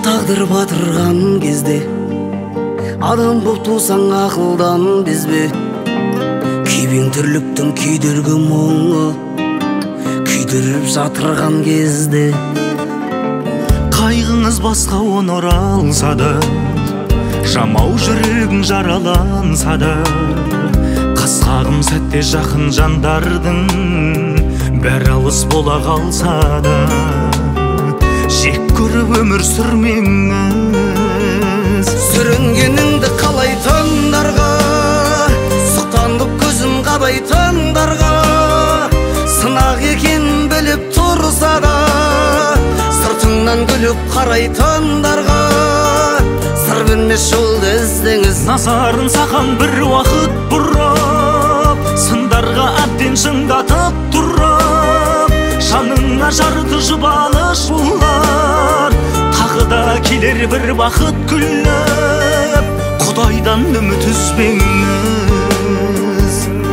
Тағдыр батырған кезде адам боп тусаң ақылдан безбе. Күйбең тірліктің күйдіргі мұңы күйдіріп жатырған кезде қайғыңыз басқа онор алса да, жамау жүрегің жараланса да, қасқағым сәтте жақын жандардың бәрі алыс бола қалса да, жек көріп өмір сүрмеңіз. Сүрінгеніңді қалайтындарға, сұқтанып көзім қадайтындарға, сынақ екен біліп тұрса да, сыртыңнан күліп қарайтындарға, сыр бермес жолды іздеңіз. Назарын саған бір уақыт бұрып, сындарға әбден шыңдатып тұрып, жаныңа жарты жұбаныш бұлар, тағы да келер бір бақыт күліп, Құдайдан үміт үзбеңіз.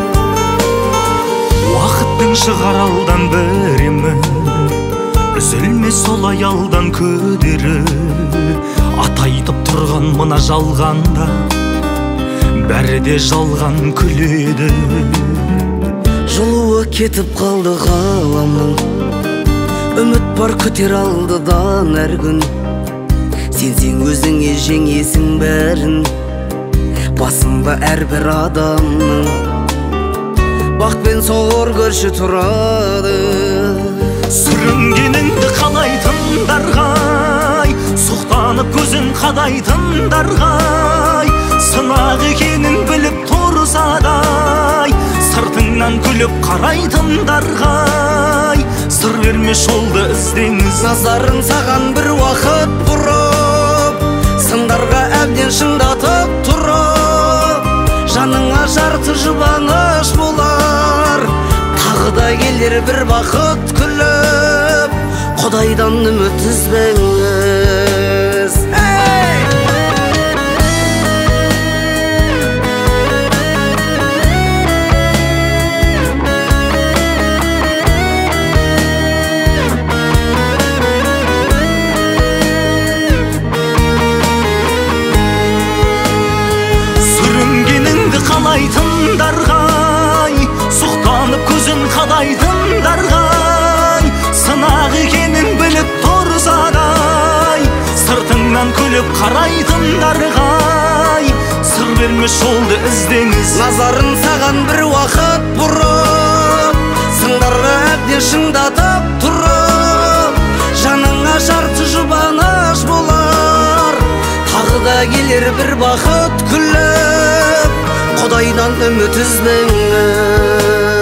Уақыттың шығар алдан біремі, үзілмес сол аялдан көдері, атайтып тұрған мына жалғанда бәрі де жалған күледі. Жылуы кетіп қалды ғаламның, үміт бар күтер алдыдан әр күн. Сенсең өзіңе жеңесің бәрін, басында әрбір адамның бақ пен сор көрші тұрады. Сүрінгеніңді қалайтындарғай, сұқтанып көзін қадайтындарғай, сынақ екенін біліп тұрса да, сыртыңнан күліп қарайтындарғай, сыр бермес жолды іздеңіз. Назарын саған бір уақыт бұрып, сындарға әбден шыңдатып тұрып, жаныңа жарты жұбаныш болар, тағы да келер бір бақыт күліп, Құдайдан үміт үзбеңіз. Қалайтындарғай, сұқтанып көзін қадайтындарғай, сынақ екенін біліп тұрса да, сыртыңнан күліп қарайтындарғай, сыр бермес жолды іздеңіз. Назарын саған бір уақыт бұрып, сындарға әбден шыңдатып тұрып, жаныңа жарты жұбаныш болар, тағы да келер бір бақыт күліп, Құдайдан үміт үзбеңіз.